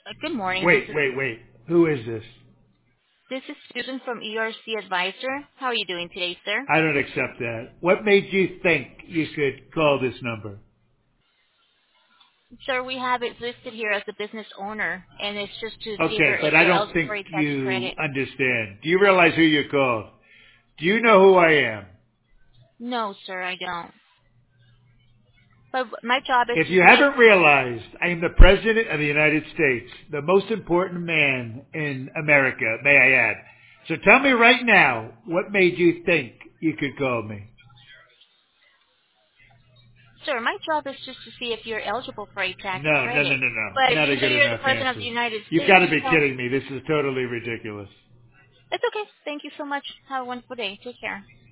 Good morning. Wait, wait, wait. Who is this? This is Susan from ERC Advisor. How are you doing today, sir? I don't accept that. What made you think you could call this number? Sir, we have it listed here as a business owner, and it's just to see Okay, if but I you're don't eligible think for a tax you credit. understand. Do you realize who you called? Do you know who I am? No, sir, I don't. But my job is If to you see if... haven't realized, I am the President of the United States, the most important man in America, may I add. So tell me right now, what made you think you could call me? Sir, my job is just to see if you're eligible for a tax No, no, no, credit. no, no. But if Not you a know good you're the enough President of the answer. United You've States, got to you be don't... kidding me. This is totally ridiculous. It's okay. Thank you so much. Have a wonderful day. Take care.